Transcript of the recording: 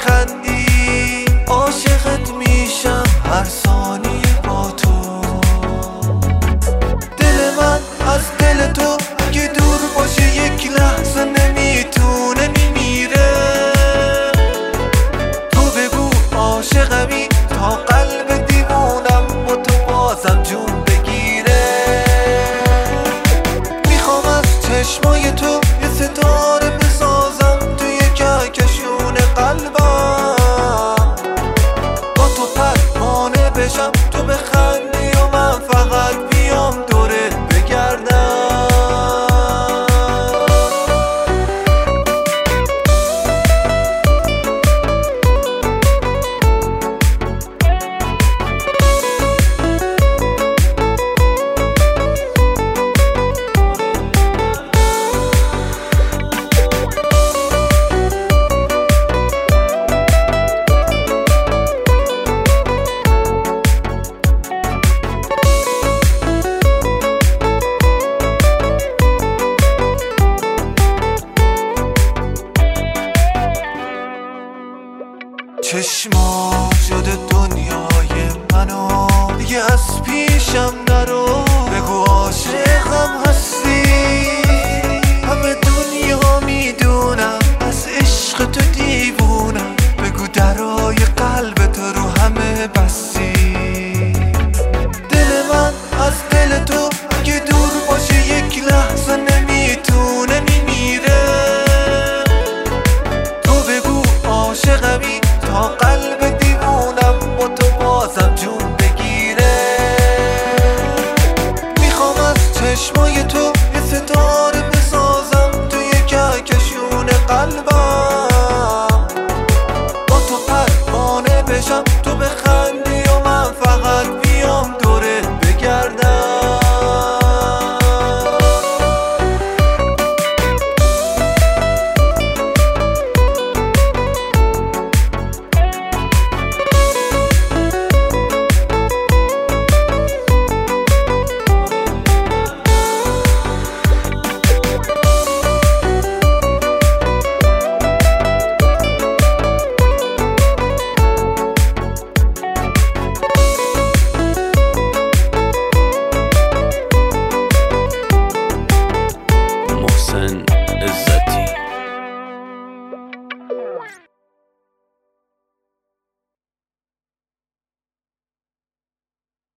میخندی عاشقت میشم هر ثانیه با تو. دل من از دل تو اگه دور باشه یک لحظه نمیتونه میمیره. تو بگو عاشقمی تا قلب دیوونم با تو بازم جون بگیره. میخوام از چشمای تو یه ستاره بسازم توی کهکشون قلبم، با تو پروانه بشم تو بخندی و من فقط بیام دورت بگردم. چشما شده دنیای منو دیگه از پیشم نرو. بگو عاشقم هستی